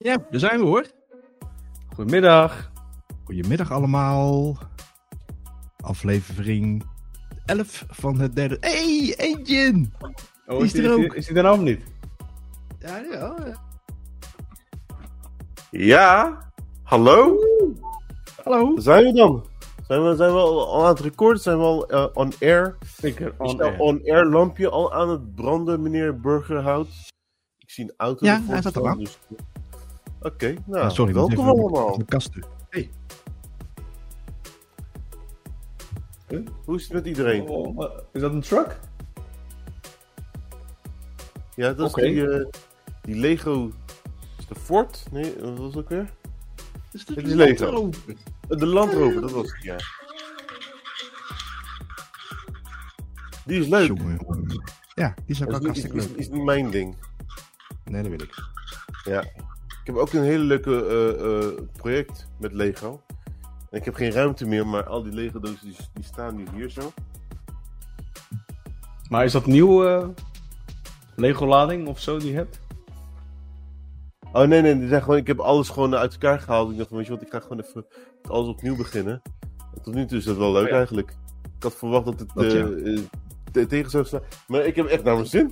Ja, daar zijn we hoor. Goedemiddag. Goedemiddag allemaal. Aflevering 11 van het derde... Hey, Eentje! Oh, is er ook? Is hij er nou of niet? Ja. Ja, hallo? Hallo. Daar zijn we dan. Zijn we al aan het recorden? Zijn we al on air? Zeker, Is dat on-air lampje al aan het branden, meneer Burgerhout? Ik zie een auto Ja, ervoor hij staat staan, al aan. dus... Oké, nou, Sorry, welkom even allemaal. de kasten. Hoe is het met iedereen? Oh, is dat een truck? Ja, dat is Oké. die Lego... Is de Ford? Nee, wat was het ook weer? Het is Lego. De Land Rover, dat was het, ja. Die is leuk. Jongen. Ja, die is ook wel Dat is hartstikke leuk. is niet mijn ding. Nee, dat weet ik. Ja. Ik heb ook een hele leuke project met Lego. En ik heb geen ruimte meer, maar al die Lego dozen die staan nu hier zo. Maar is dat nieuw Lego-lading of zo die je hebt? Oh nee, die zijn gewoon, ik heb alles gewoon uit elkaar gehaald. Ik dacht van, weet je wat, ik ga gewoon even met alles opnieuw beginnen. En tot nu toe is dat wel leuk Oh ja. eigenlijk. Ik had verwacht dat het Dat ja. tegen zou staan. Maar ik heb echt naar mijn zin.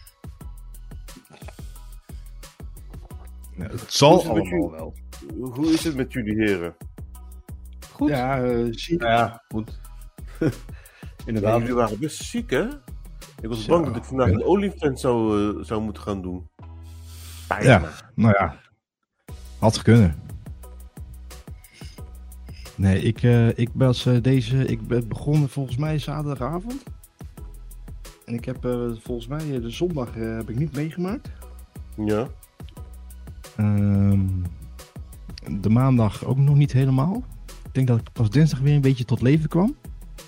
Nou, het zal Hoe is het met allemaal jullie? wel. Hoe is het met jullie heren? Goed. Ja, zie Nou ja, goed. Ja, Inderdaad. jullie waren best ziek, hè? Ik was Zo. bang dat ik vandaag een OnlyFans zou moeten gaan doen. Ja, nou ja. Had kunnen. Nee, ik ben begonnen volgens mij zaterdagavond. En ik heb volgens mij de zondag heb ik niet meegemaakt. Ja. De maandag ook nog niet helemaal. Ik denk dat ik pas dinsdag weer een beetje tot leven kwam.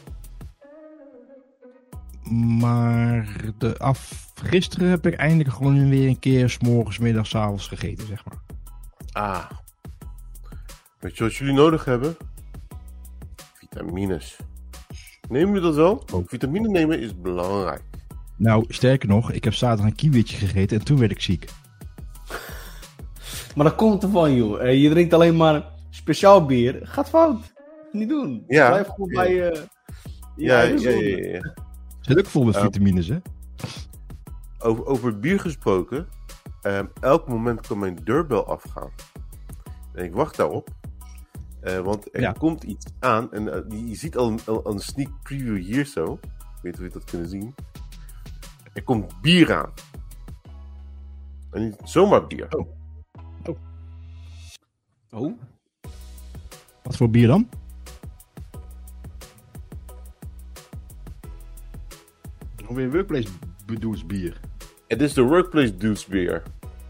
Maar gisteren heb ik eindelijk gewoon weer een keer 's morgens, middags, 's avonds gegeten, zeg maar. Ah. Weet je wat jullie nodig hebben? Vitamines. Nemen jullie dat wel? Oh. Vitamine nemen is belangrijk. Nou, sterker nog, ik heb zaterdag een kiwietje gegeten en toen werd ik ziek. Maar dat komt ervan, joh. Je drinkt alleen maar speciaal bier. Gaat fout. Niet doen. Ja. Blijf gewoon bij Ja. Zit ook vol met vitamines, hè? Over bier gesproken. Elk moment kan mijn deurbel afgaan. En ik wacht daarop. Want er komt iets aan. En je ziet al een sneak preview hier zo. Ik weet niet of je dat kunnen zien. Er komt bier aan. En niet zomaar bier. Oh. Wat voor bier dan? Weer workplace bedoelsbier. Het is de Workplace Dudes beer.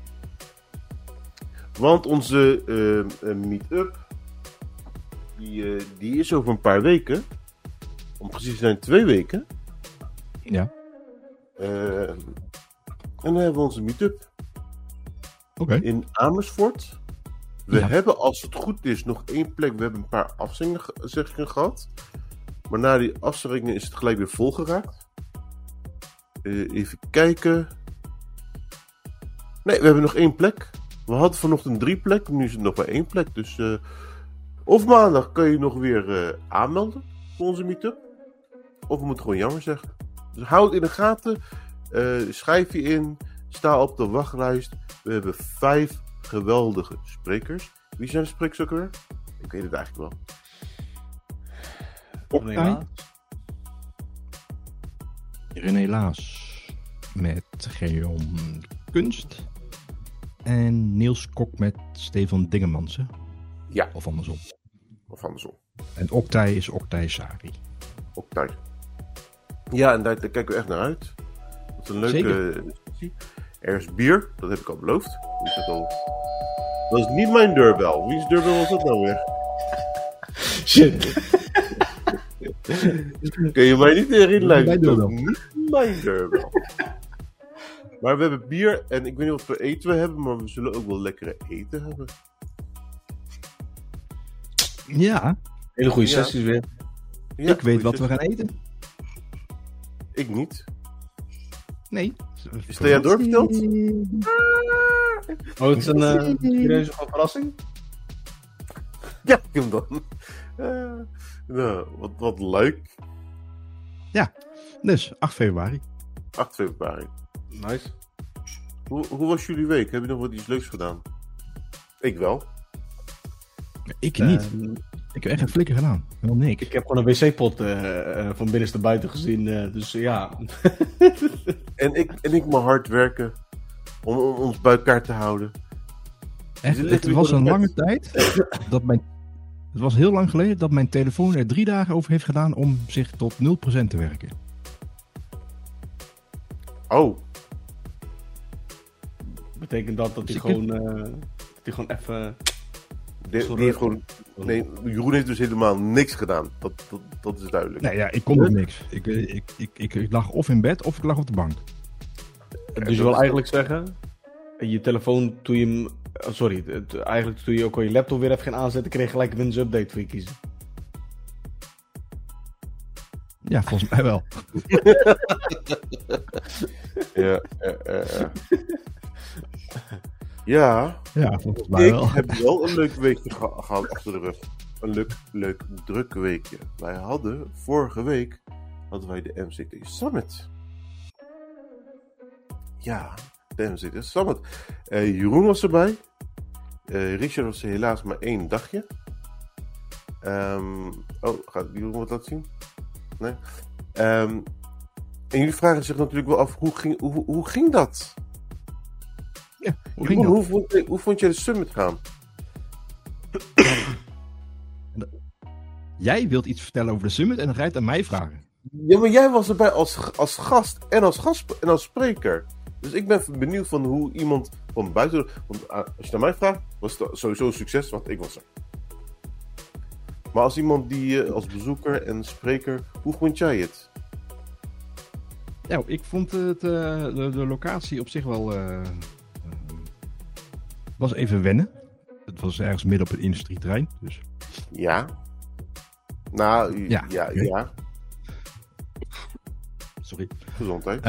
Want onze meet-up, die is over een paar weken. Om precies te zijn 2 weken. Ja. En dan hebben we onze meet-up Oké. in Amersfoort. We Ja. hebben, als het goed is, nog 1 plek. We hebben een paar afzeggingen gehad. Maar na die afzeggingen is het gelijk weer vol geraakt. Even kijken. Nee, we hebben nog 1 plek. We hadden vanochtend 3 plekken. Nu is het nog maar 1 plek. Dus of maandag kan je nog weer aanmelden voor onze meet-up. Of we moeten gewoon jammer zeggen. Dus hou het in de gaten. Schrijf je in. Sta op de wachtlijst. We hebben 5 geweldige sprekers. Wie zijn de sprekers ook weer? Ik weet het eigenlijk wel. René Laas met Geon Kunst. En Niels Kok met Stefan Dingemansen. Ja. Of andersom. Of andersom. En Oktay is Oktay Sari. Ook thuis. Ja, en daar kijken we echt naar uit. Dat is een leuke discussie. Er is bier, dat heb ik al beloofd. Wie is dat al? Dat is niet mijn deurbel. Wie's deurbel was dat nou weer? Shit. Kun je mij niet herinneren? Mijn Dat is deurbel. niet mijn deurbel. Maar we hebben bier en ik weet niet wat voor eten we hebben, maar we zullen ook wel lekkere eten hebben. Ja, Hele goede Ja. sessies weer. Ja, ik weet wat we goeie gaan eten. Ik niet. Nee. Is dat jij doorverteld? Oh, het is een serieuze verrassing? Ja, ik heb hem dan. Nou, wat leuk. Dus, 8 februari. 8 februari. Nice. Hoe was jullie week? Heb je nog wat iets leuks gedaan? Ik wel. Ik niet. Ik heb echt een flikker gedaan. Helemaal niks. Ik heb gewoon een wc-pot van binnenste buiten gezien. Dus ja. En ik moet hard werken om ons bij elkaar te houden. Echt, het was een lange tijd dat het was heel lang geleden dat mijn telefoon er 3 dagen over heeft gedaan om zich tot 0% te werken. Oh, Betekent dat Dus hij gewoon even... die heeft gewoon... Nee, Jeroen heeft dus helemaal niks gedaan. Dat is duidelijk. Nee, ja, ik kon dus niks. Ik lag of in bed of ik lag op de bank. Dus je wil eigenlijk zeggen, je telefoon toen je hem... eigenlijk toen je ook al je laptop weer even ging aanzetten, kreeg je gelijk een Windows Update voor je kiezen. Ja, volgens mij wel. Ja. Ja, Ja, volgens mij ik wel. heb wel een leuk weekje gehad achter de rug. Een leuk druk weekje. Vorige week hadden wij de MCT Summit. Ja, de MCT Summit. Jeroen was erbij. Richard was er helaas maar 1 dagje. Gaat Jeroen wat laten zien? Nee. En jullie vragen zich natuurlijk wel af, hoe ging dat? Ja, hoe Jeroen, ging dat? hoe vond jij de Summit gaan? Jij wilt iets vertellen over de Summit en dan ga je het aan mij vragen. Ja, maar jij was erbij als gast en als spreker. Dus ik ben benieuwd van hoe iemand van buiten... Want als je naar mij vraagt, was het sowieso een succes, want ik was er. Maar als iemand die als bezoeker en spreker, hoe vond jij het? Ja, ik vond de locatie op zich wel... was even wennen. Het was ergens midden op een industrieterrein. Dus. Ja. Nou, Ja. ja. Sorry. Gezondheid.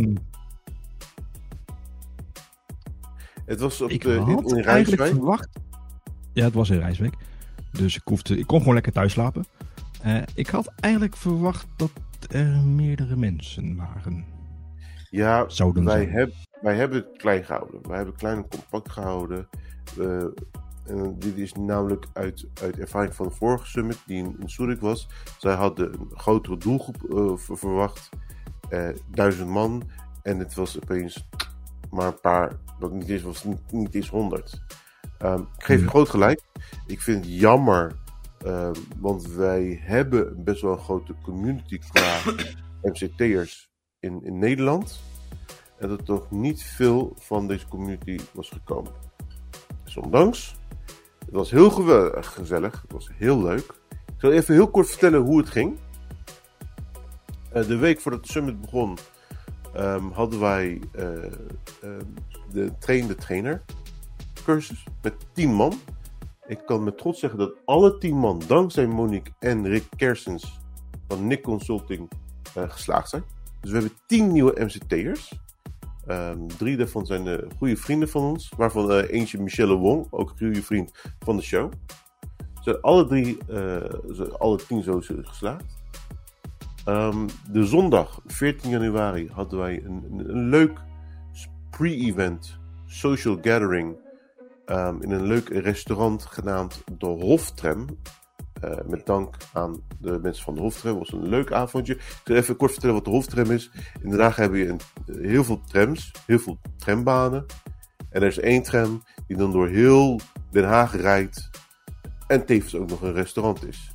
Het was Ik in had eigenlijk Rijswijk. verwacht... Ja, het was in Rijswijk. Dus ik kon gewoon lekker thuis slapen. Ik had eigenlijk verwacht dat er meerdere mensen waren. Ja, Zouden zijn. wij hebben het klein gehouden. Wij hebben het klein en compact gehouden. En dit is namelijk uit ervaring van de vorige summit, die in Zurich was. Zij hadden een grotere doelgroep verwacht. 1000 man. En het was opeens maar een paar, wat niet is, was niet eens 100. Ik geef je groot gelijk. Ik vind het jammer, want wij hebben best wel een grote community qua MCT'ers in Nederland. En dat toch niet veel van deze community was gekomen. Desondanks, het was heel gezellig. Het was heel leuk. Ik zal even heel kort vertellen hoe het ging. De week voordat de summit begon, hadden wij de trainer cursus met 10 man. Ik kan met trots zeggen dat alle 10 man, dankzij Monique en Rick Kersens van Nick Consulting, geslaagd zijn. Dus we hebben 10 nieuwe MCT'ers. 3 daarvan zijn goede vrienden van ons. Waarvan eentje Michelle Wong, ook een goede vriend van de show. Ze zijn alle 10 zo geslaagd. De zondag 14 januari hadden wij een leuk pre-event social gathering in een leuk restaurant genaamd de Hoftram. Met dank aan de mensen van de Hoftram. Het was een leuk avondje. Ik zal even kort vertellen wat de Hoftram is. In Den Haag hebben je heel veel trams, heel veel trambanen. En er is 1 tram die dan door heel Den Haag rijdt. En tevens ook nog een restaurant is.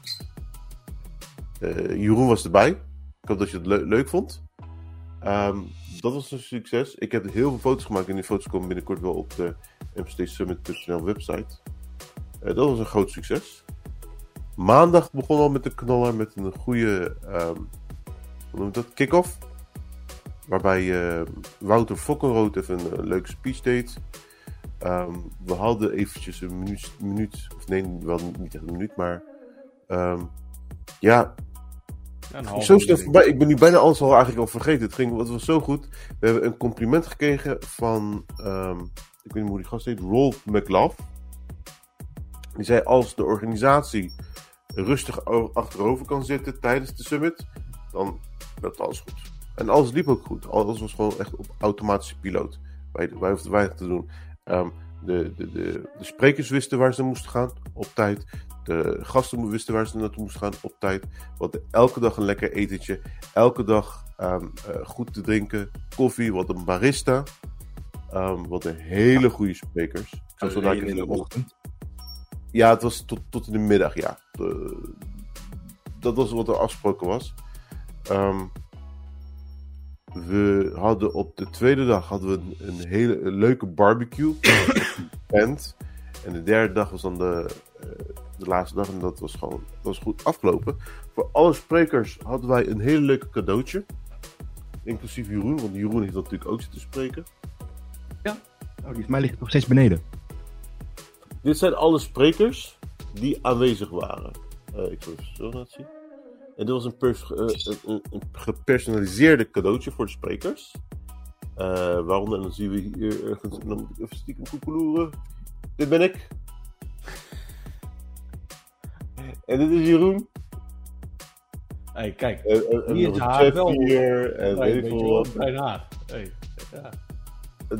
Jeroen was erbij. Ik hoop dat je het leuk vond. Dat was een succes. Ik heb heel veel foto's gemaakt. En die foto's komen binnenkort wel op de mctsummit.nl website. Dat was een groot succes. Maandag begon al met de knaller. Met een goede hoe noem je dat? Kick-off. Waarbij Wouter Fokkenrood even een leuke speech deed. We hadden eventjes een minuut. Of nee, wel niet echt een minuut. Maar ja... Zo snel voorbij. Ik ben nu bijna alles al eigenlijk al vergeten. Het was zo goed. We hebben een compliment gekregen van ik weet niet hoe die gast heet, Rolf McLaugh. Die zei, als de organisatie rustig achterover kan zitten tijdens de summit, dan loopt alles goed. En alles liep ook goed. Alles was gewoon echt op automatische piloot. Wij hoefden weinig te doen. De sprekers wisten waar ze moesten gaan, op tijd. De gasten wisten waar ze naartoe moesten gaan, op tijd. We hadden elke dag een lekker etentje. Elke dag goed te drinken. Koffie, wat een barista. Wat een hele goede sprekers. Ik zou zo in de ochtend. Ja, het was tot in de middag, ja. Dat was wat er afgesproken was. We hadden op de tweede dag een hele leuke barbecue. En de derde dag was dan de laatste dag. En dat was goed afgelopen. Voor alle sprekers hadden wij een hele leuke cadeautje. Inclusief Jeroen, want Jeroen heeft natuurlijk ook zitten spreken. Ja. Oh, die van mij ligt nog steeds beneden. Dit zijn alle sprekers die aanwezig waren. Ik zal het zo laten zien. En dit was een gepersonaliseerde cadeautje voor de sprekers. Waaronder, en dan zien we hier ergens, dan moet ik even stiekem koekeloeren. Dit ben ik. En dit is Jeroen. Hey, kijk. Hier is haar wel. Hier, en weet ik veel wat. Klein haar. Hey, ja. Het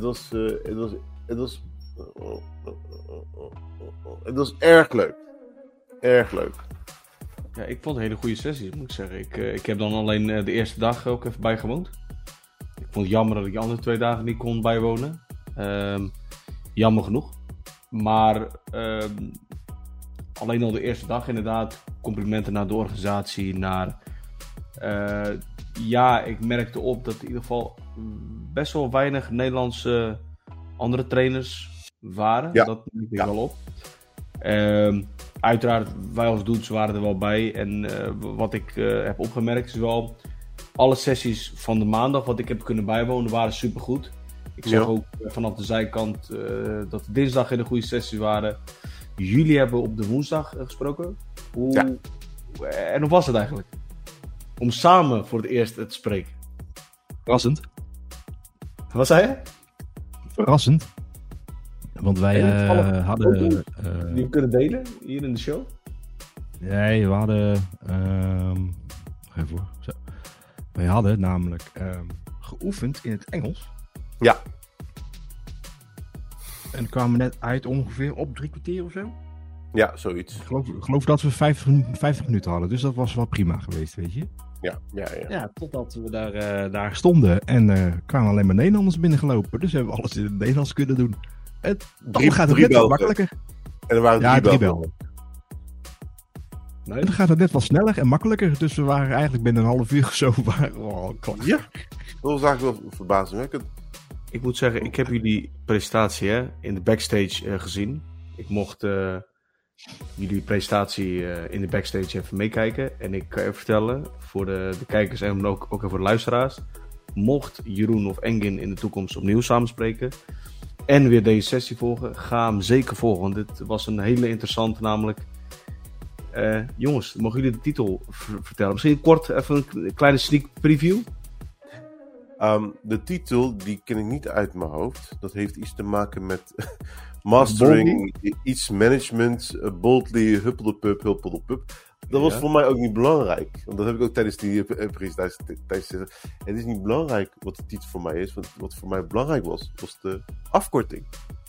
was erg leuk. Erg leuk. Ja, ik vond het een hele goede sessie, moet ik zeggen. Ik heb dan alleen de eerste dag ook even bijgewoond. Ik vond het jammer dat ik de andere 2 dagen niet kon bijwonen. Jammer genoeg. Maar alleen al de eerste dag inderdaad. Complimenten naar de organisatie. Ja, ik merkte op dat in ieder geval best wel weinig Nederlandse andere trainers waren. Ja. Dat merkte ik wel op. Uiteraard, wij als Doets waren er wel bij. En wat ik heb opgemerkt is wel, alle sessies van de maandag wat ik heb kunnen bijwonen waren supergoed. Ik zag ook vanaf de zijkant dat de dinsdag hele goede sessies waren. Jullie hebben op de woensdag gesproken. En hoe was het eigenlijk? Om samen voor het eerst te spreken. Verrassend. Wat zei je? Verrassend. Want wij hadden... die we kunnen delen hier in de show? Nee, we hadden... even voor. Zo. Wij hadden namelijk geoefend in het Engels. Ja. En kwamen net uit ongeveer op 3 kwartier of zo. Ja, zoiets. Ik geloof dat we 50 minuten hadden. Dus dat was wel prima geweest, weet je. Ja. Ja, totdat we daar stonden. En kwamen alleen maar Nederlanders binnengelopen. Dus hebben we alles in het Nederlands kunnen doen. Dan gaat het net wat makkelijker. En er waren 3 belgen. Nee. En dan gaat het net wat sneller en makkelijker. Dus we waren eigenlijk binnen een half uur of zo klaar. Ja, dat was eigenlijk wel verbazingwekkend. Ik moet zeggen, ik heb jullie presentatie in de backstage gezien. Ik mocht jullie presentatie in de backstage even meekijken. En ik kan je vertellen, voor de kijkers en ook voor de luisteraars. Mocht Jeroen of Engin in de toekomst opnieuw samenspreken en weer deze sessie volgen, ga hem zeker volgen. Want dit was een hele interessante namelijk. Jongens, mogen jullie de titel vertellen? Misschien kort even een kleine sneak preview. De titel, die ken ik niet uit mijn hoofd. Dat heeft iets te maken met mastering, iets management, boldly, huppeldepup. Dat was voor mij ook niet belangrijk. Want dat heb ik ook tijdens die presentatie gezegd. Het is niet belangrijk wat de titel voor mij is. Want wat voor mij belangrijk was de afkorting.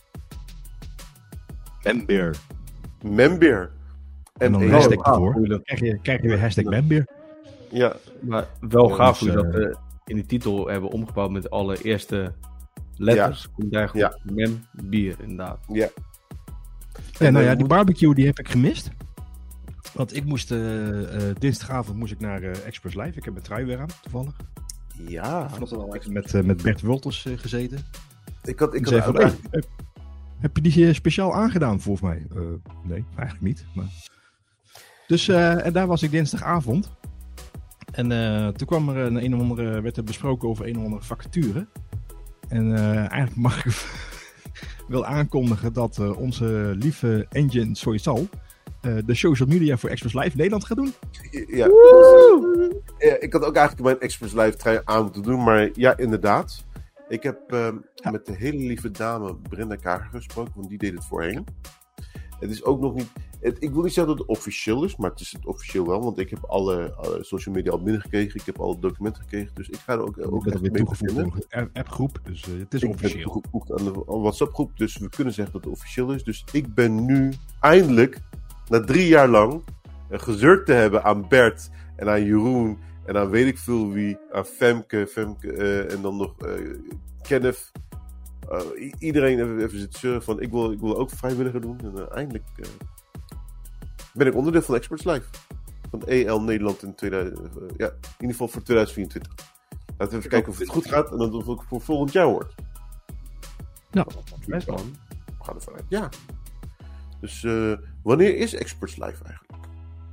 Membeer. En dan een hashtag ervoor. Krijg je weer hashtag Membeer. Ja. Maar wel gaaf hoe dat in de titel hebben omgebouwd met alle eerste letters. Komt daar goed. Membier, inderdaad. Ja. Die barbecue die heb ik gemist. Want ik moest dinsdagavond naar Express Live. Ik heb mijn trui weer aan, toevallig. Ja. Met Bert Wolters gezeten. Ik had heb je die speciaal aangedaan volgens mij? Nee, eigenlijk niet. Maar... Dus en daar was ik dinsdagavond. En toen kwam er werd er besproken over een of andere vacature. En eigenlijk mag ik wel aankondigen dat onze lieve Engin Soysal de social media voor Express Live Nederland gaat doen. Ja. Ik had ook eigenlijk mijn Express Live trui aan moeten doen, maar ja, inderdaad. Ik heb met de hele lieve dame Brenda Kager gesproken, want die deed het voorheen. Het is ook nog niet... ik wil niet zeggen dat het officieel is, maar het is het officieel wel. Want ik heb alle social media al binnengekregen. Ik heb alle documenten gekregen. Dus ik ga er ook echt weer toegevoegd aan de appgroep. Dus het is officieel. Ik ben toegevoegd aan de WhatsApp-groep. Dus we kunnen zeggen dat het officieel is. Dus ik ben nu eindelijk, na 3 jaar lang, gezeurd te hebben aan Bert en aan Jeroen. En aan weet ik veel wie. Aan Femke en dan nog Kenneth. Iedereen even zitten zeuren van ik wil ook vrijwilliger doen. En eindelijk ben ik onderdeel van Experts Live. Van EL Nederland in ieder geval voor 2024. Laten we even kijken of het goed gaat en dan of het voor volgend jaar wordt. Nou, best wel. We gaan ervan uit. Ja. Dus wanneer is Experts Live eigenlijk?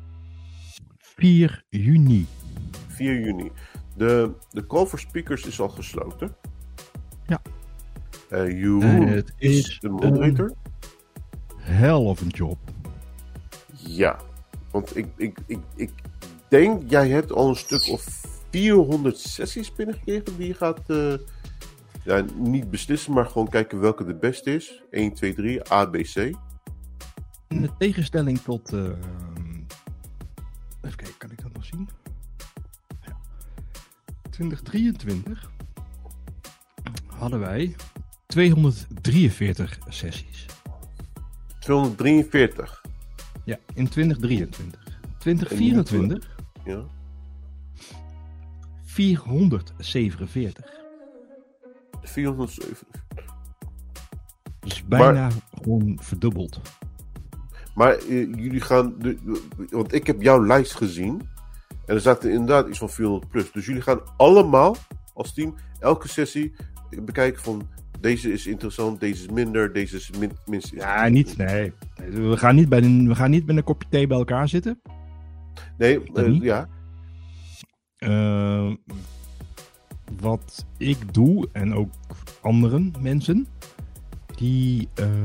4 juni. 4 juni. De call for speakers is al gesloten. Ja. Jeroen het is de moderator. Hell of a job. Ja. Want ik denk, jij hebt al een stuk of 400 sessies binnengekregen die je gaat niet beslissen, maar gewoon kijken welke de beste is. 1, 2, 3, A, B, C. In de tegenstelling tot... even kijken, kan ik dat nog zien? Ja. 2023 hadden wij 243 sessies. 243? Ja, in 2023. 2024? Ja. 447. 447. Dus bijna gewoon verdubbeld. Maar jullie gaan... want ik heb jouw lijst gezien. En er zaten inderdaad iets van 400 plus. Dus jullie gaan allemaal als team elke sessie bekijken van... Deze is interessant, deze is minder, deze is minst... Ja, niet. Nee. We gaan niet met een kopje thee bij elkaar zitten. Nee, ja. Wat ik doe, en ook andere mensen, die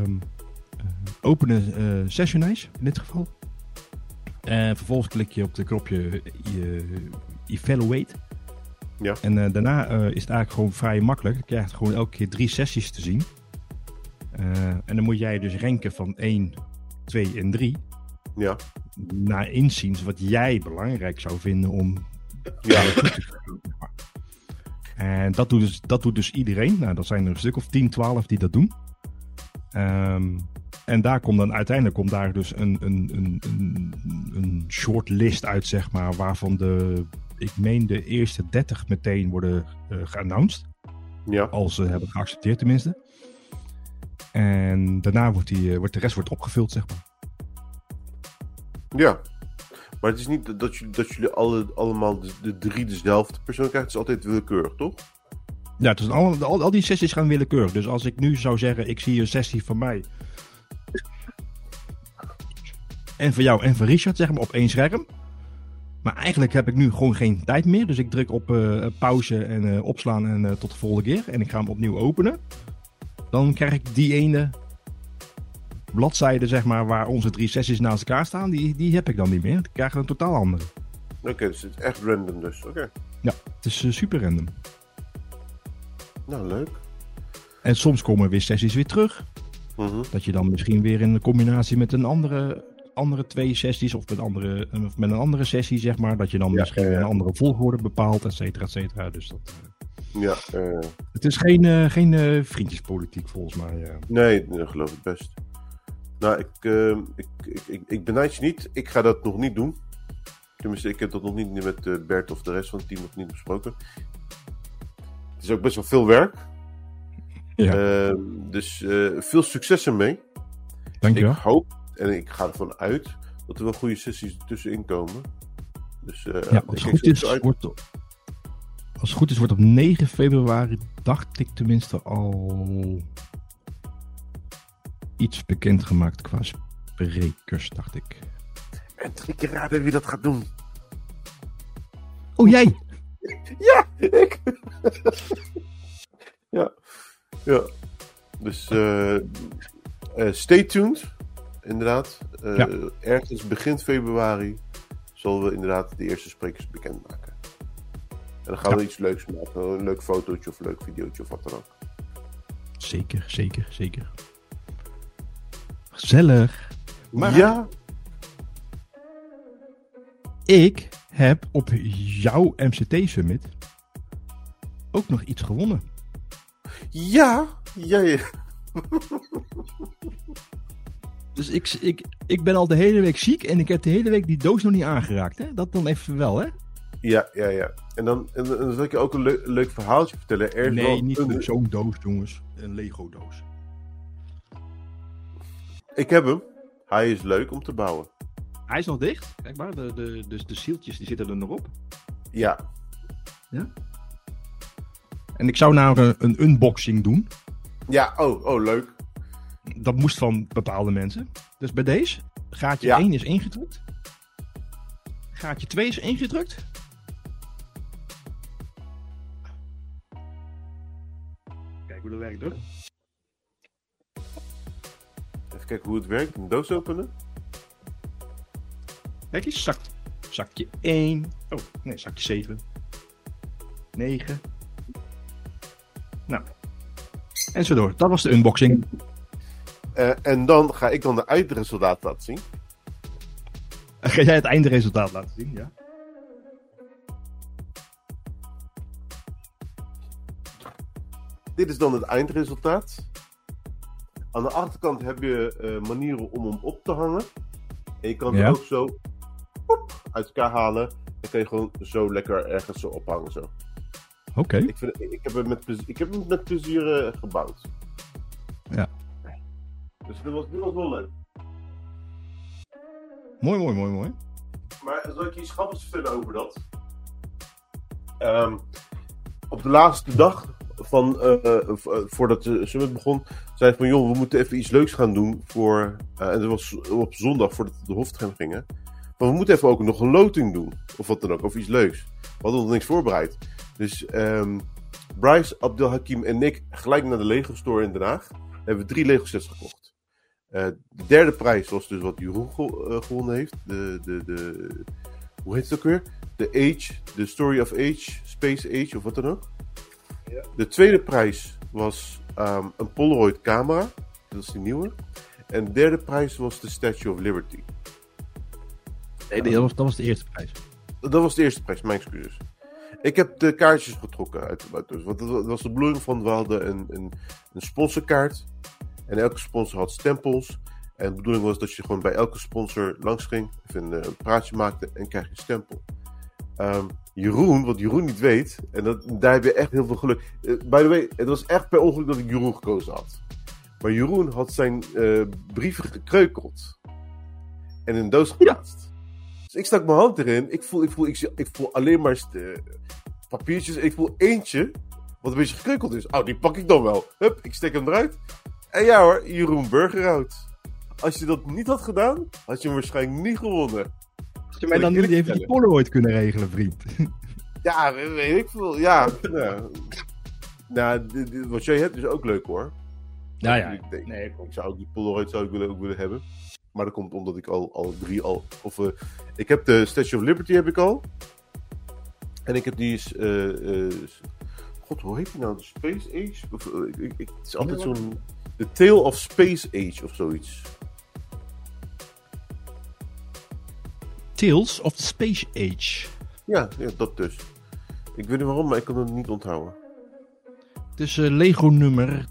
openen Sessionize in dit geval. En vervolgens klik je op de knopje Evaluate. Ja. En daarna is het eigenlijk gewoon vrij makkelijk. Je krijgt gewoon elke keer 3 sessies te zien. En dan moet jij dus ranken van 1, 2 en 3. Ja. Naar inziens wat jij belangrijk zou vinden om... Ja. En dat doet dus iedereen. Nou, dat zijn er een stuk of 10, 12 die dat doen. En daar komt dan uiteindelijk dus een shortlist uit, zeg maar, waarvan ik meen de eerste 30 meteen worden geannounced. Ja. Als ze hebben geaccepteerd tenminste. En daarna wordt de rest opgevuld, zeg maar. Ja. Maar het is niet dat jullie allemaal de 3 dezelfde persoon krijgen. Het is altijd willekeurig, toch? Ja, het is al die sessies gaan willekeurig. Dus als ik nu zou zeggen, ik zie een sessie van mij... En voor jou en voor Richard, zeg maar, op 1 scherm. Maar eigenlijk heb ik nu gewoon geen tijd meer. Dus ik druk op pauze en opslaan en tot de volgende keer. En ik ga hem opnieuw openen. Dan krijg ik die ene bladzijde, zeg maar, waar onze 3 sessies naast elkaar staan. Die heb ik dan niet meer. Ik krijg een totaal andere. Oké, dus het is echt random dus. Oké. Ja, het is super random. Nou, leuk. En soms komen weer sessies weer terug. Mm-hmm. Dat je dan misschien weer in een combinatie met een andere 2 sessies of met een andere sessie, zeg maar, dat je dan misschien een andere volgorde bepaalt, et cetera, et cetera. Dus dat... Het is geen vriendjespolitiek, volgens mij. Nee, dat geloof ik best. Nou, ik benijd je niet. Ik ga dat nog niet doen. Tenminste, ik heb dat nog niet met Bert of de rest van het team nog niet besproken. Het is ook best wel veel werk. Ja. Dus veel succes ermee. Dank je wel. Ik hoop, en ik ga ervan uit, dat er wel goede sessies tussenin komen. Dus, als het goed is, wordt op 9 februari, dacht ik tenminste, al iets bekendgemaakt qua sprekers, dacht ik. En 3 keer raden wie dat gaat doen. Oh, jij? Ja, ik. Ja. Dus stay tuned. Inderdaad. Ergens begin februari zullen we inderdaad de eerste sprekers bekendmaken. dan gaan we iets leuks maken. Een leuk fotootje of een leuk videootje of wat dan ook. Zeker. Gezellig. Maar ja, ik heb op jouw MCT Summit ook nog iets gewonnen. ja. Dus ik ben al de hele week ziek en ik heb de hele week die doos nog niet aangeraakt. Hè? Dat dan even wel, hè? Ja. En dan zal ik je ook een leuk verhaaltje vertellen. Er is Nee, wel niet zo'n doos, jongens. Een Lego doos. Ik heb hem. Hij is leuk om te bouwen. Hij is nog dicht. Kijk maar, de zieltjes die zitten er nog op. Ja. En ik zou nou een unboxing doen. Ja, oh, leuk. Dat moest van bepaalde mensen. Dus bij deze, gaatje 1 is ingedrukt. Gaatje 2 is ingedrukt. Kijk hoe dat werkt, hoor. Even kijken hoe het werkt. Een doos openen. Kijk eens, zakje 1. Oh, nee, zakje 7. 9. Nou. En zo door. Dat was de unboxing. En dan ga ik dan de eindresultaat laten zien. Ga jij het eindresultaat laten zien, ja? Dit is dan het eindresultaat. Aan de achterkant heb je manieren om hem op te hangen. En je kan het ook zo uit elkaar halen. En kan je gewoon zo lekker ergens zo ophangen. Zo. Oké. Ik heb hem met plezier gebouwd. Ja. Dus dit was wel leuk. Mooi. Maar zal ik je iets grappigs vertellen over dat? Op de laatste dag voordat de summit begon, zei ik van joh, we moeten even iets leuks gaan doen voor, en dat was op zondag voordat we de Hoftrein gingen. Maar we moeten even ook nog een loting doen, of wat dan ook, of iets leuks. We hadden nog niks voorbereid. Dus Bryce, Abdelhakim en ik gelijk naar de Lego Store in Den Haag. Hebben we 3 Lego sets gekocht. De derde prijs was dus wat Jeroen gewonnen heeft. Hoe heet het ook weer? The Story of Age, Space Age of wat dan ook. Ja. De tweede prijs was een Polaroid camera. Dat is die nieuwe. En de derde prijs was de Statue of Liberty. Nee, dat was de eerste prijs. Dat was de eerste prijs, mijn excuses. Ik heb de kaartjes getrokken uit de buiten. Want dat was de bedoeling van, we hadden een sponsorkaart. En elke sponsor had stempels. En de bedoeling was dat je gewoon bij elke sponsor langs ging. Even een praatje maakte en krijg je een stempel. Jeroen, wat Jeroen niet weet. En daar heb je echt heel veel geluk. By the way, het was echt per ongeluk dat ik Jeroen gekozen had. Maar Jeroen had zijn brieven gekreukeld. En in een doos geplaatst. Dus ik stak mijn hand erin. Ik voel alleen maar papiertjes. Ik voel eentje wat een beetje gekreukeld is. Oh, die pak ik dan wel. Hup, ik steek hem eruit. En ja hoor, Jeroen Burgerhout. Als je dat niet had gedaan, had je hem waarschijnlijk niet gewonnen. Had je mij dan niet even die Polaroid kunnen regelen, vriend? Ja, weet ik veel. Ja. Nou, wat jij hebt is ook leuk hoor. Ja. Ik zou ook die Polaroid ook willen hebben. Maar dat komt omdat ik al 3 ik heb de Statue of Liberty heb ik al. En ik heb die God, hoe heet die nou? De Space Age? Het is altijd zo'n... The Tale of Space Age of zoiets. Tales of the Space Age. Ja, dat dus. Ik weet niet waarom, maar ik kan het niet onthouden. Het is Lego nummer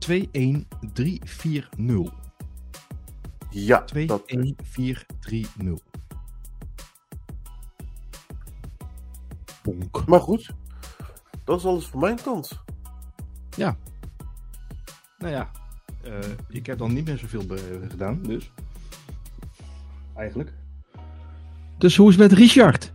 21340. Ja, 21430. Bonk. Maar goed, dat is alles van mijn kant. Ja. Nou ja, ik heb dan niet meer zoveel gedaan, dus. Eigenlijk. Dus hoe is het met Richard?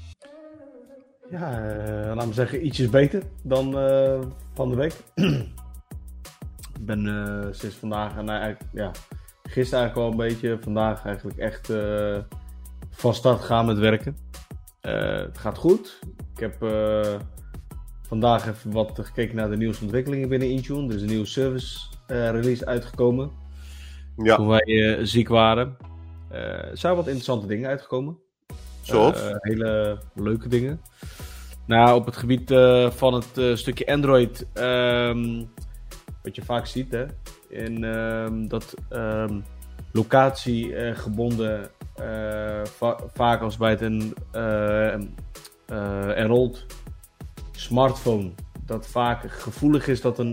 Ja, laten we zeggen ietsjes beter dan van de week. Ik ben sinds vandaag, gisteren eigenlijk al een beetje, vandaag eigenlijk echt van start gegaan met werken. Het gaat goed. Ik heb vandaag even wat gekeken naar de nieuwste ontwikkelingen binnen Intune. Er is een nieuwe service release uitgekomen. Ja. Toen wij ziek waren. Er zijn wat interessante dingen uitgekomen. Zoals? Hele leuke dingen. Nou, op het gebied van het stukje Android, wat je vaak ziet, hè, dat locatiegebonden, vaak als bij het enrolled smartphone, dat vaak gevoelig is dat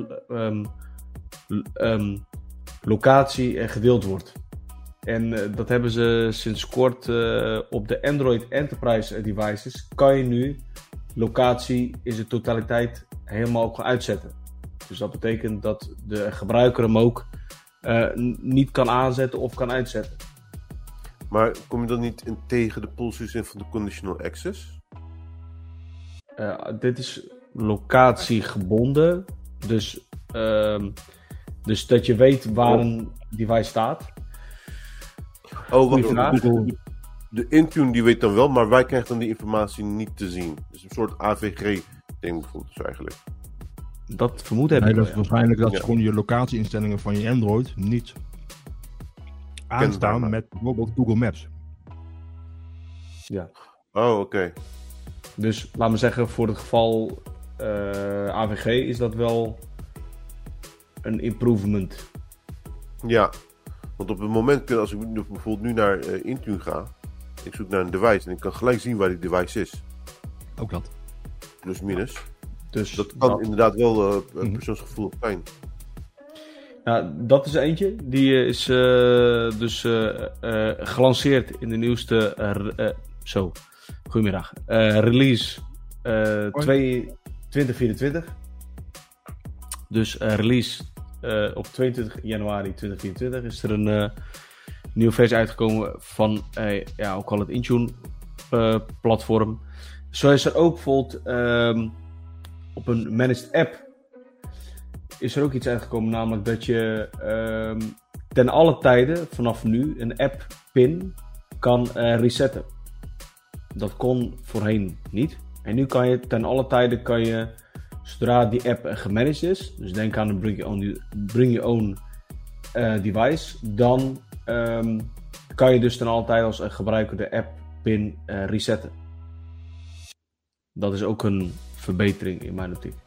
een locatie gedeeld wordt. En dat hebben ze sinds kort op de Android Enterprise devices. Kan je nu locatie in zijn totaliteit helemaal ook gaan uitzetten. Dus dat betekent dat de gebruiker hem ook niet kan aanzetten of kan uitzetten. Maar kom je dan niet in tegen de policies van de conditional access? Dit is locatiegebonden. Dus dat je weet waar een device staat. Oh, wacht. De Intune die weet dan wel, maar wij krijgen dan die informatie niet te zien. Dus een soort AVG-ding bijvoorbeeld dus eigenlijk. Dat vermoed heb ik. Dat is waarschijnlijk dat gewoon je locatieinstellingen van je Android niet aanstaan met bijvoorbeeld Google Maps. Ja. Oh, oké. Dus laat me zeggen, voor het geval AVG is dat wel een improvement. Ja, want op het moment, als ik bijvoorbeeld nu naar Intune ga, ik zoek naar een device en ik kan gelijk zien waar die device is. Ook dat. Plus minus. Dus dat kan inderdaad wel persoonsgevoelig zijn. Nou, dat is eentje. Die is gelanceerd in de nieuwste... Goedemiddag. Release 2024. Dus release op 22 januari 2024 is er een nieuwe versie uitgekomen van ook al het Intune platform. Zo is er ook bijvoorbeeld op een managed app is er ook iets uitgekomen, namelijk dat je ten alle tijden vanaf nu een app pin kan resetten. Dat kon voorheen niet. En nu kan je ten alle tijden, zodra die app gemanaged is, dus denk aan een bring your own device, dan kan je dus ten alle tijde als gebruiker de app pin resetten. Dat is ook een verbetering in mijn optiek.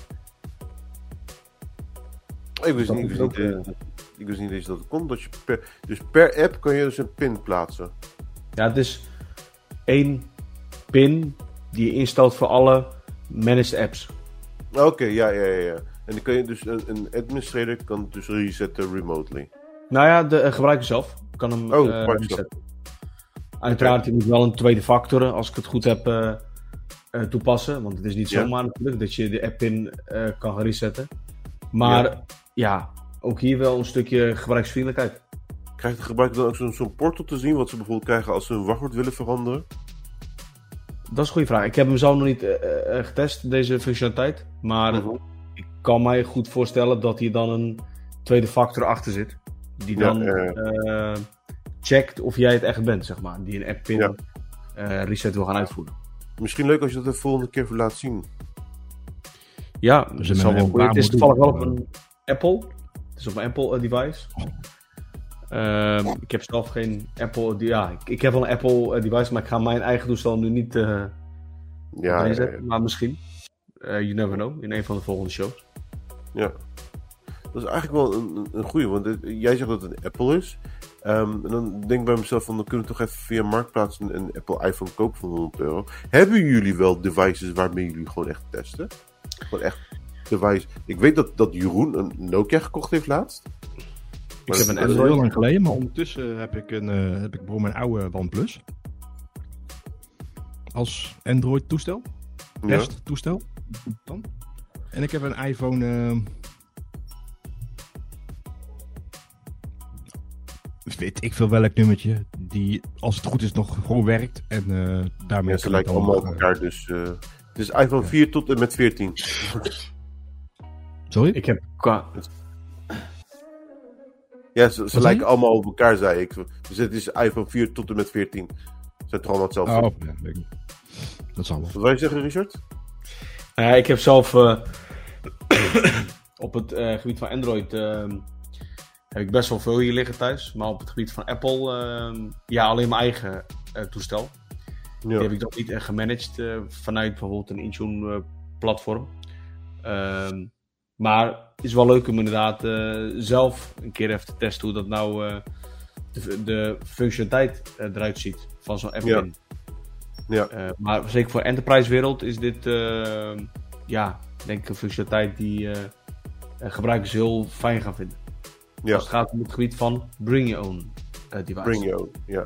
Ik wist niet eens dat het kon. Dat je per app kan je dus een pin plaatsen. Ja, het is 1 pin die je instelt voor alle managed apps. Oké, ja. En dan kan je dus een administrator kan dus resetten remotely. Nou ja, de gebruiker zelf kan hem resetten. Uiteraard, je moet wel een tweede factor, als ik het goed heb, toepassen. Want het is niet zomaar natuurlijk dat je de app pin kan gaan resetten. Maar ook hier wel een stukje gebruiksvriendelijkheid. Krijgt de gebruiker dan ook zo'n portal te zien, wat ze bijvoorbeeld krijgen als ze hun wachtwoord willen veranderen? Dat is een goede vraag. Ik heb hem zo nog niet getest, deze functionaliteit. Maar ik kan mij goed voorstellen dat hier dan een tweede factor achter zit. Die dan checkt of jij het echt bent, zeg maar. Die een app pin reset wil gaan uitvoeren. Misschien leuk als je dat de volgende keer voor laat zien. Ja, het is toevallig wel op een Apple. Het is op een Apple device. Ik heb zelf geen Apple... ik heb wel een Apple device, maar ik ga mijn eigen toestel nu niet inzetten. Maar misschien. You never know. In een van de volgende shows. Ja. Dat is eigenlijk wel een goeie. Want jij zegt dat het een Apple is. En dan denk ik bij mezelf van... dan kunnen we toch even via Marktplaats een Apple iPhone kopen van €100. Hebben jullie wel devices waarmee jullie gewoon echt testen? Gewoon echt device. Ik weet dat Jeroen een Nokia gekocht heeft laatst. Ik heb een Android heel lang geleden, maar ondertussen heb ik bijvoorbeeld mijn oude OnePlus als Android toestel, testtoestel dan. En ik heb een iPhone, weet ik veel welk nummertje, die als het goed is nog gewoon werkt en daarmee. Ze lijken allemaal op elkaar, dus het is iPhone 4 tot en met 14. Sorry? Ik heb Ja, ze lijken allemaal op elkaar, zei ik. Dus het is iPhone 4 tot en met 14. Ze zijn toch allemaal hetzelfde? Oh, ja, weet ik niet. Dat zal wel. Wat wil je zeggen, Richard? Ik heb zelf op het gebied van Android heb ik best wel veel hier liggen thuis. Maar op het gebied van Apple alleen mijn eigen toestel. Die heb ik dan niet echt gemanaged vanuit bijvoorbeeld een Intune platform. Maar het is wel leuk om inderdaad zelf een keer even te testen hoe dat nou de functionaliteit eruit ziet van zo'n app. Ja. Maar zeker voor enterprise wereld is dit denk ik een functionaliteit die gebruikers heel fijn gaan vinden. Ja. Als het gaat om het gebied van bring your own device. Bring your own, ja.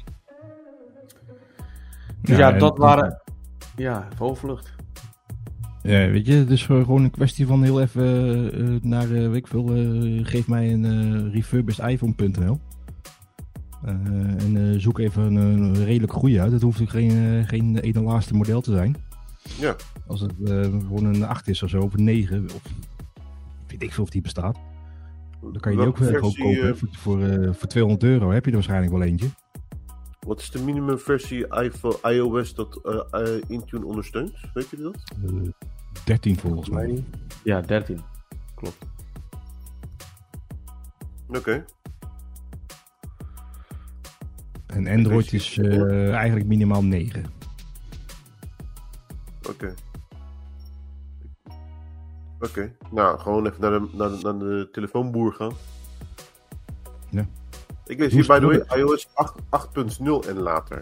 Dus dat waren... Ja, overvlucht. Ja, weet je, het is gewoon een kwestie van heel even naar, weet ik veel, geef mij een refurbishediphone.nl. En zoek even een redelijk goede uit. Het hoeft natuurlijk geen ene laatste model te zijn. Ja. Als het gewoon een 8 is of zo, of een 9, of weet ik veel of die bestaat. Dan kan je die ook kopen voor €200. Heb je er waarschijnlijk wel eentje. Wat is de minimumversie iOS dat Intune ondersteunt? Weet je dat? 13 volgens mij. Ja, 13. Klopt. Oké. En Android is eigenlijk minimaal 9. Oké. Nou, gewoon even naar de telefoonboer gaan. Ja. Ik lees hier bij de way iOS 8.0 en later.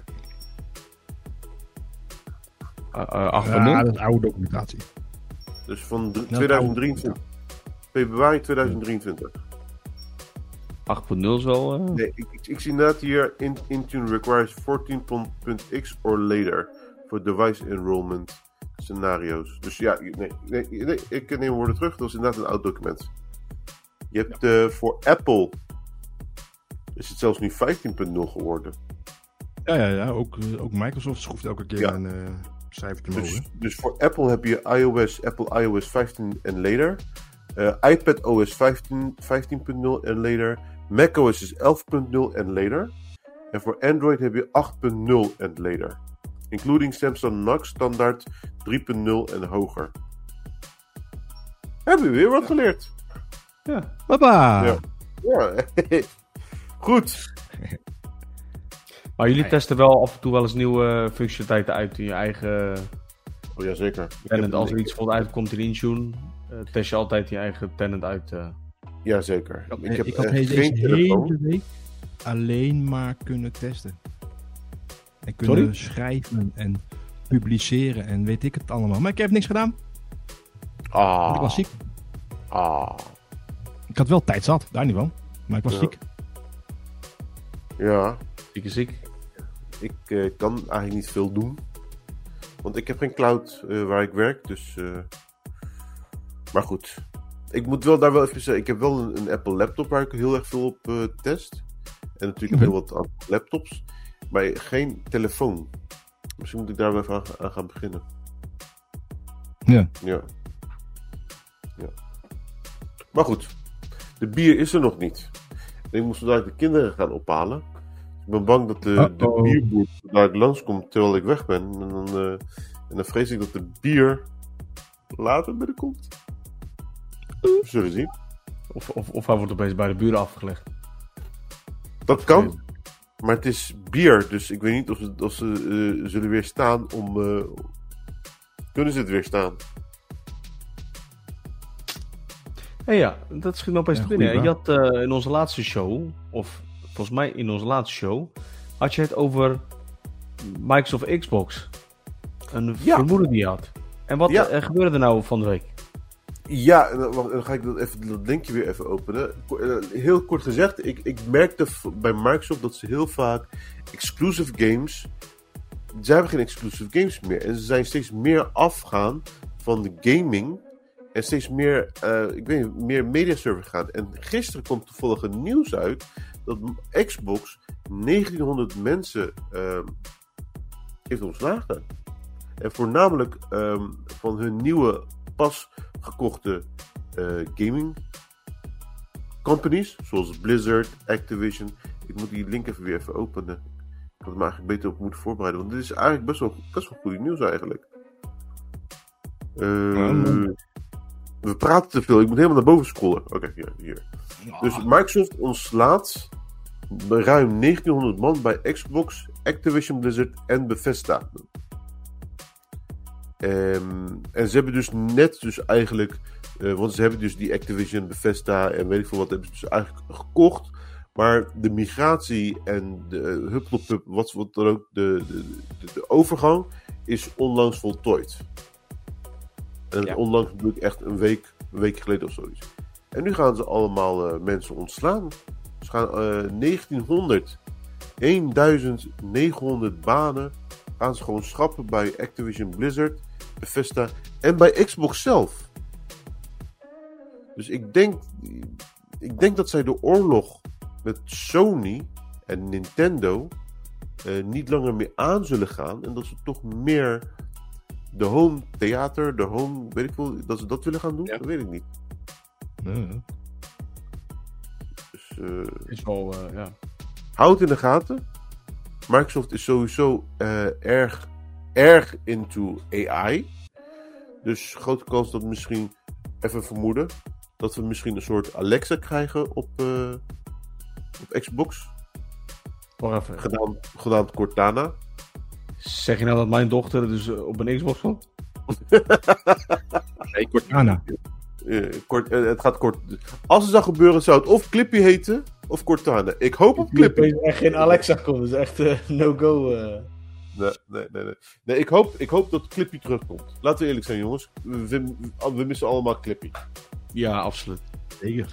8.0? Ja, dat is oude documentatie. Dus van 2023. Februari 2023. 8.0 is wel... Nee, ik zie net hier Intune requires 14.x or later for device enrollment scenario's. Dus ja, nee, ik neem woorden terug. Dat is inderdaad een oud document. Je hebt voor Apple is het zelfs nu 15.0 geworden. Ja, ook Microsoft schroeft elke keer een cijfertje omhoog. Dus voor Apple heb je Apple iOS 15 en later. iPad OS 15.0 en later. macOS is 11.0 en later. En voor Android heb je 8.0 en later. Including Samsung Knox standaard 3.0 en hoger. Hebben we weer wat geleerd. Ja. Papa! Ja. Goed. Maar jullie testen wel af en toe wel eens nieuwe functionaliteiten uit in je eigen... Oh ja, zeker. Tenant. Als er iets bijvoorbeeld uitkomt in Intune, test je altijd je eigen tenant uit. Ja, zeker. Ik had deze hele week alleen maar kunnen testen. En kunnen schrijven en publiceren en weet ik het allemaal. Maar ik heb niks gedaan. Want ik was ziek. Ik had wel tijd zat, daar niet van. Maar ik was ziek. Ja. Ziek. Ik kan eigenlijk niet veel doen. Want ik heb geen cloud waar ik werk. Dus. Maar goed. Ik moet wel daar wel even zeggen. Ik heb wel een Apple laptop waar ik heel erg veel op test. En natuurlijk heel wat andere laptops. Maar geen telefoon. Misschien moet ik daar wel even aan gaan beginnen. Ja. Maar goed. De bier is er nog niet. Ik moest vandaag de kinderen gaan ophalen. Ik ben bang dat de bierboer daar langskomt terwijl ik weg ben. En dan vrees ik dat de bier later binnenkomt. We zullen zien. Of hij wordt opeens bij de buren afgelegd. Dat kan. Maar het is bier. Dus ik weet niet of ze zullen weer staan om... kunnen ze het weer staan? Ja, dat schiet me opeens te binnen. Je had in onze laatste show, of volgens mij in onze laatste show, had je het over Microsoft Xbox. Een vermoeden die je had. En wat gebeurde er nou van de week? Ja, dan ga ik dat linkje weer even openen. Heel kort gezegd, ik merkte bij Microsoft dat ze heel vaak exclusive games... Ze hebben geen exclusive games meer. En ze zijn steeds meer afgaan van de gaming... En steeds meer, meer mediaserver gaan. En gisteren kwam toevallig een nieuws uit dat Xbox 1900 mensen heeft ontslagen. En voornamelijk van hun nieuwe pas gekochte gaming companies, zoals Blizzard, Activision. Ik moet die link even openen. Ik had me eigenlijk beter op moeten voorbereiden, want dit is eigenlijk best wel goed nieuws eigenlijk. We praten te veel. Ik moet helemaal naar boven scrollen. Oké, hier. Dus Microsoft ontslaat ruim 1900 man bij Xbox, Activision Blizzard en Bethesda. En ze hebben dus net dus eigenlijk... want ze hebben dus die Activision, Bethesda en weet ik veel wat hebben ze dus eigenlijk gekocht. Maar de migratie en de huppelpup, wat dan ook, de overgang is onlangs voltooid. En onlangs bedoel ik echt een week geleden of zoiets. En nu gaan ze allemaal mensen ontslaan. Ze gaan 1900 banen gaan ze gewoon schrappen bij Activision Blizzard, Bethesda en bij Xbox zelf. Dus ik denk dat zij de oorlog met Sony en Nintendo niet langer meer aan zullen gaan. En dat ze toch meer de home theater, de home, weet ik veel, dat ze dat willen gaan doen. Ja. Dat weet ik niet. Nee. Dus, is wel, ja. Houd in de gaten. Microsoft is sowieso erg into AI. Dus grote kans dat misschien, even vermoeden, dat we misschien een soort Alexa krijgen op Xbox. Wacht even. Genaamd Cortana. Zeg je nou dat mijn dochter dus op een Xbox komt? Nee, Cortana. Het gaat kort. Als het zou gebeuren, zou het of Clippy heten of Cortana. Ik hoop op Clippy. Ik echt geen Alexa komt, dat is echt no-go. Nee, ik hoop dat Clippy terugkomt. Laten we eerlijk zijn, jongens. We missen allemaal Clippy. Ja, absoluut. Zeker.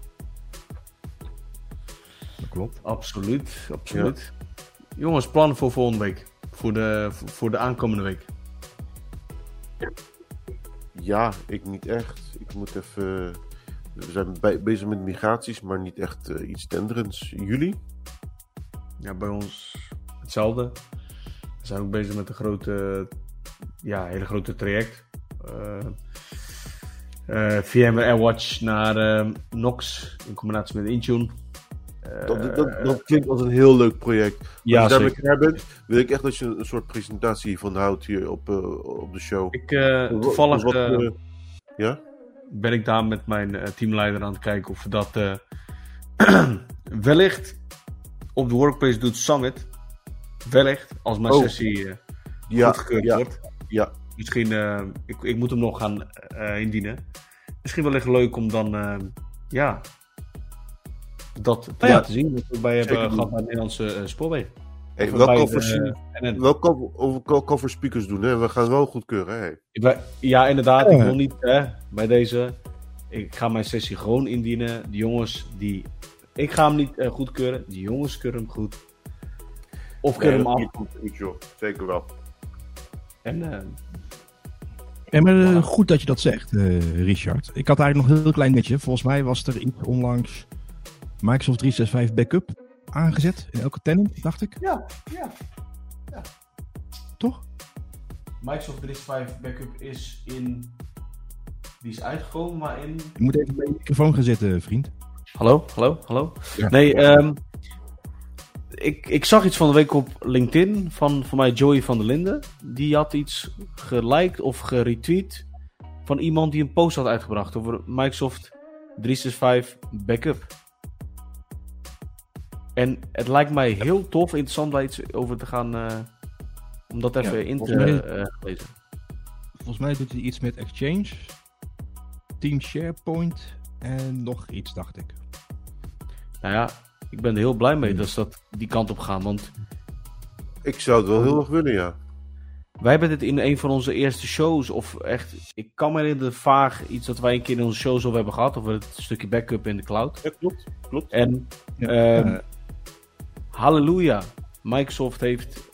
Dat klopt. Absoluut. Ja. Jongens, plannen voor volgende week. Voor de aankomende week. Ja, ik niet echt. Ik moet even... We zijn bezig met migraties, maar niet echt iets tenderends. Jullie? Ja, bij ons hetzelfde. We zijn ook bezig met een hele grote traject. VMware AirWatch naar Nox in combinatie met Intune. Dat klinkt als een heel leuk project. Als Ja, je daarmee klaar bent, wil ik echt dat je een soort presentatie hiervan houdt hier op de show. Toevallig ja? ben ik daar met mijn teamleider aan het kijken of we dat wellicht op de Workplace Doet Summit, wellicht, als mijn sessie goedgekeurd wordt. Ja. Misschien, ik moet hem nog gaan indienen. Misschien wellicht leuk om dan, dat te laten zien. Wat we bij hebben gehad bij de Nederlandse spoorwegen. Hey, welke voor speakers doen, hè? We gaan wel goedkeuren, hè? Ja, inderdaad. Ik wil niet bij deze. Ik ga mijn sessie gewoon indienen. Die jongens ik ga hem niet goedkeuren. Die jongens keuren hem goed. Of keuren hem af. Goed, joh. Zeker wel. Maar goed dat je dat zegt, Richard. Ik had eigenlijk nog een heel klein netje. Volgens mij was er iets onlangs Microsoft 365 Backup aangezet in elke tenant, dacht ik. Ja. Toch? Microsoft 365 Backup die is uitgekomen, maar in... Je moet even bij je microfoon gaan zitten, vriend. Hallo? Ja. Nee, ik zag iets van de week op LinkedIn van mij Joey van der Linden. Die had iets geliked of geretweet van iemand die een post had uitgebracht over Microsoft 365 Backup. En het lijkt mij heel tof, interessant daar iets over te gaan, om dat even in te lezen. Volgens mij doet hij iets met Exchange, Team SharePoint en nog iets, dacht ik. Nou ja, ik ben er heel blij mee dat ze die kant op gaan, want... Ik zou het wel heel erg willen, ja. Wij hebben dit in een van onze eerste shows, of echt... Ik kan me herinneren vaag iets dat wij een keer in onze shows al hebben gehad, over het stukje backup in de cloud. Ja, klopt. En... halleluja. Microsoft heeft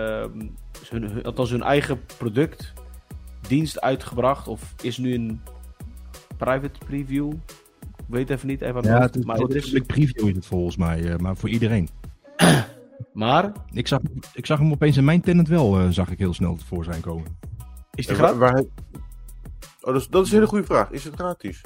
hun eigen product, dienst uitgebracht, of is nu een private preview. Ik weet even niet. Het is public preview is het volgens mij, maar voor iedereen. Maar? Ik zag hem opeens in mijn tenant wel, zag ik heel snel voor zijn komen. Is die gratis? Dat is een hele goede vraag. Is het gratis?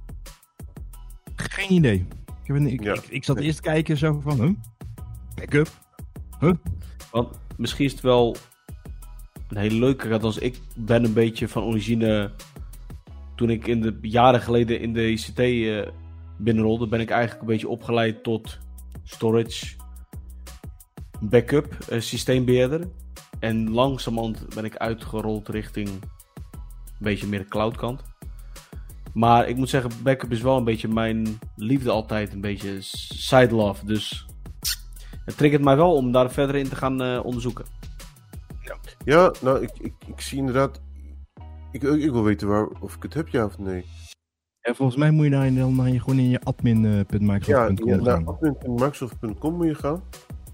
Geen idee. Ik zat eerst te kijken zo van, backup? Want misschien is het wel een hele leuke. Als ik ben een beetje van origine. Toen ik jaren geleden in de ICT binnenrolde, ben ik eigenlijk een beetje opgeleid tot storage, backup, systeembeheerder. En langzamerhand ben ik uitgerold richting een beetje meer de cloudkant. Maar ik moet zeggen, backup is wel een beetje mijn liefde altijd, een beetje side love. Dus het triggert mij wel om daar verder in te gaan onderzoeken. Ja, nou, ik zie inderdaad... Ik wil weten of ik het heb, ja of nee. Ja, volgens mij moet je daar dan gewoon in je admin.microsoft.com naar gaan. admin.microsoft.com moet je gaan.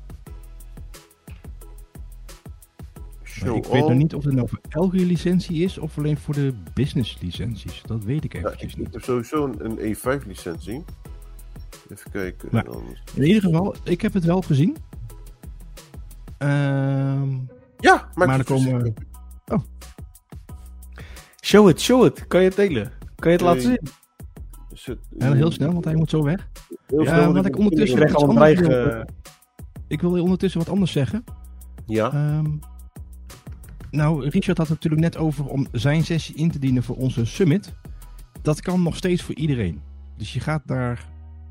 Maar ik weet nog niet of het nou voor elke licentie is of alleen voor de business licenties. Dat weet ik eventjes Ik niet. heb sowieso een E5 licentie. Even kijken. Maar, in ieder geval, ik heb het wel gezien. Ja, maar er komen... Show it. Kan je het delen? Kan je het laten zien? Ja, heel snel, want hij moet zo weg. Heel Ja, snel, wat ik ondertussen... Ik krijg al een dreig... Ik wil ondertussen wat anders zeggen. Ja. Nou, Richard had het natuurlijk net over om zijn sessie in te dienen voor onze summit. Dat kan nog steeds voor iedereen. Dus je gaat naar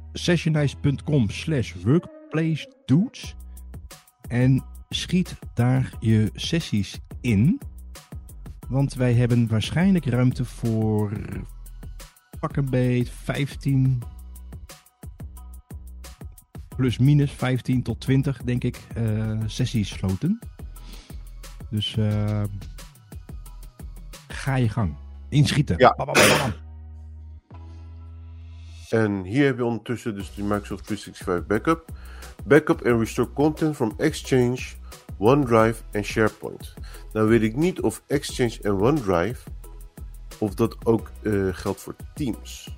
sessionize.com/workplacedudes en schiet daar je sessies in. Want wij hebben waarschijnlijk ruimte voor pak een beet 15 plus minus 15 tot 20 denk ik sessies sloten. Dus ga je gang. Inschieten. Ja. Bam, bam, bam, bam. En hier heb je ondertussen dus die Microsoft 365 Backup. Backup and restore content from Exchange, OneDrive en SharePoint. Nou weet ik niet of Exchange en OneDrive of dat ook geldt voor Teams.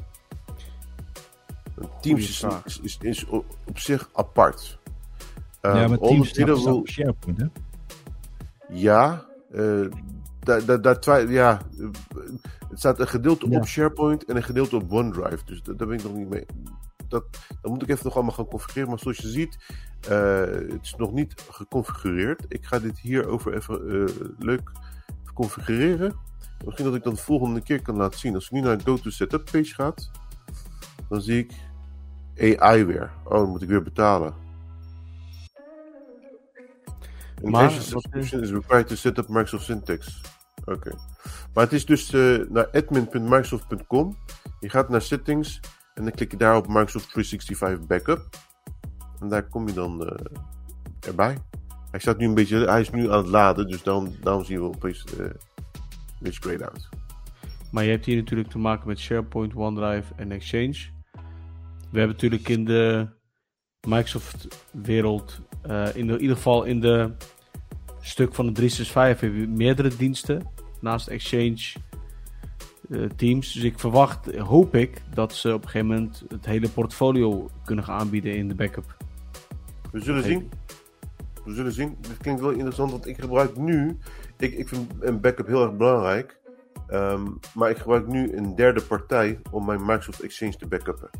Teams is op zich apart. Ja, maar Teams staat op SharePoint, hè? Ja, het staat een gedeelte op SharePoint en een gedeelte op OneDrive. Dus daar ben ik nog niet mee. Dat moet ik even nog allemaal gaan configureren. Maar zoals je ziet, het is nog niet geconfigureerd. Ik ga dit hierover even leuk configureren. Misschien dat ik dat de volgende keer kan laten zien. Als ik nu naar de Go to Setup page ga, dan zie ik AI weer. Oh, dan moet ik weer betalen. Maar Azure is required to set up Microsoft Syntax. Oké. Maar het is dus naar admin.microsoft.com. Je gaat naar settings en dan klik je daar op Microsoft 365 Backup. En daar kom je dan erbij. Hij is nu aan het laden, dus daarom zien we opeens beetje grayed out. Maar je hebt hier natuurlijk te maken met SharePoint, OneDrive en Exchange. We hebben natuurlijk in de Microsoft-wereld, in ieder geval in de stuk van de 365 heb je meerdere diensten naast Exchange, Teams. Dus ik hoop ik, dat ze op een gegeven moment het hele portfolio kunnen gaan aanbieden in de backup. We zullen zien. Dit klinkt wel interessant, want ik gebruik nu... Ik vind een backup heel erg belangrijk. Maar ik gebruik nu een derde partij om mijn Microsoft Exchange te backuppen.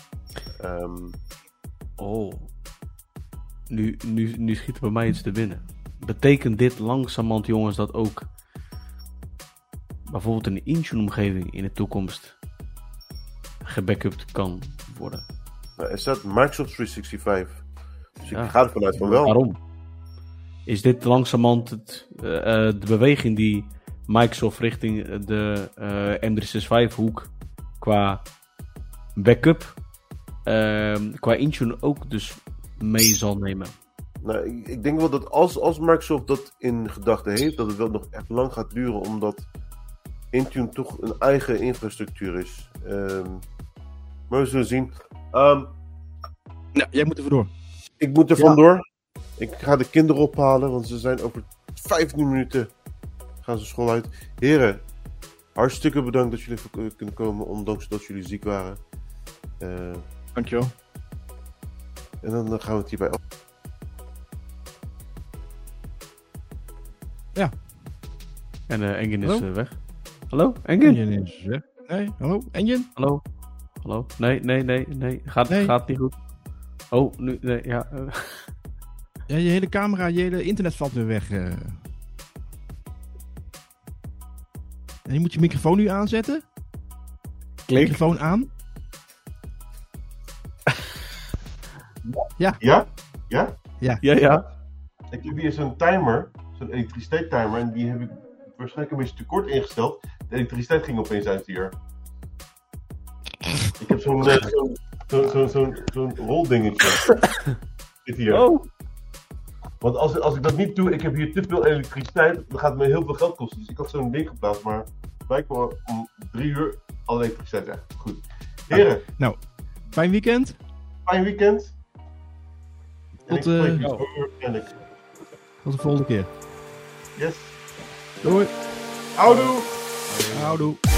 Nu schiet er bij mij iets te binnen. Betekent dit langzamerhand, jongens, dat ook bijvoorbeeld een Intune-omgeving in de toekomst gebackupt kan worden? Nou, er staat Microsoft 365. Dus ik ga ervan uit van wel. Waarom? Is dit langzamerhand de beweging die Microsoft richting de M365-hoek qua backup, qua Intune ook dus mee zal nemen? Nou, ik denk wel dat als Microsoft dat in gedachten heeft, dat het wel nog echt lang gaat duren, omdat Intune toch een eigen infrastructuur is. Maar we zullen zien. Ja, jij moet er vandoor. Ik moet er vandoor. Ik ga de kinderen ophalen, want ze zijn over 15 minuten gaan ze school uit. Heren, hartstikke bedankt dat jullie even kunnen komen, ondanks dat jullie ziek waren. Dankjewel. En dan gaan we het hierbij af. Ja. En Engin is weg. Hallo, Engin? Engin is weg. Nee, hallo, Engin? Hallo? Nee. Gaat niet goed. Oh, nu, nee, ja. Ja, je hele camera, je hele internet valt weer weg. En je moet je microfoon nu aanzetten. Klik. Microfoon aan. Ja? Ja. Ik heb hier zo'n timer, zo'n elektriciteitstimer, en die heb ik waarschijnlijk een beetje te kort ingesteld. De elektriciteit ging opeens uit hier. Ik heb zo'n roldingetje. Zit hier. Oh. Want als ik dat niet doe, ik heb hier te veel elektriciteit, dan gaat het me heel veel geld kosten. Dus ik had zo'n ding geplaatst, maar blijkbaar om 3 uur alle elektriciteit weg. Goed. Heren, Fijn weekend. fijn weekend. En Tot, ik spreek je zo waarschijnlijk. Tot de volgende keer. Yes. Doei. Houdoe! Houdoe.